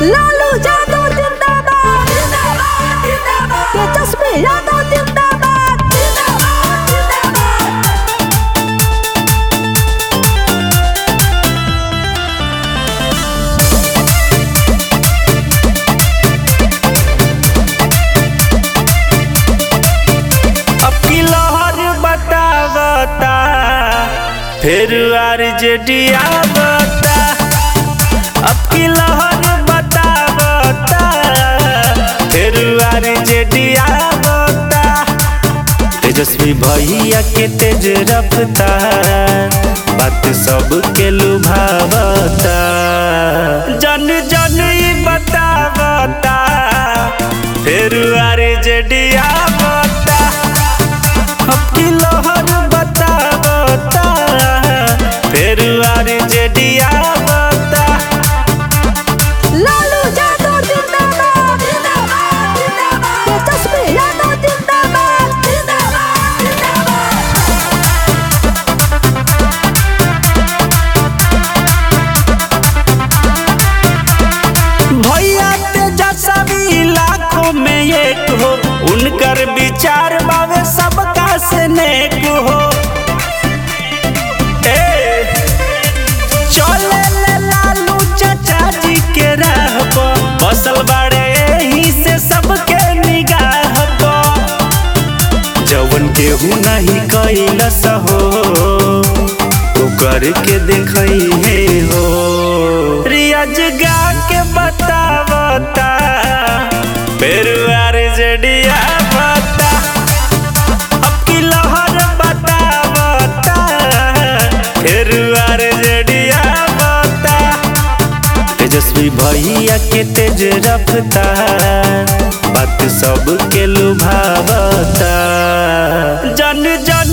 लालू यादव जिंदाबाद जिंदाबाद जिंदाबाद, तेजस्वी यादव जिंदाबाद जिंदाबाद जिंदाबाद। अब की लहर बतावता फिर आरजेडी आवता, अब की लहर बतावता फिर आरजेडी आवता। तेजस्वी भैया के तेज रफ्तार बात सबके लुभावता, जन जन ही बतावता फिर आरजेडी आवता। अब की लहर बतावता फिर आरजेडी आवता। लालू यादव जिंदाबाद जिंदाबाद जिंदाबाद, तेजस्वी यादव जिंदाबाद जिंदाबाद जिंदाबाद। भैया तेजस्वी लाखों में एक हो, उनकर विचार बावे सबका से नेक हो। चले ले लालू चाचा जी के राह पर, बसल बड़े ही से सबके निगाह पर। जवन केहू नहीं कैलस हो तो करके देखई है हो। रियाज गा के बतावता फिर आरजेडी आवता। अब की लहर बतावता फिर आरजेडी आवता। तेजस्वी भैया के तेज रफ्तार बात सबके लुभावता, जन जन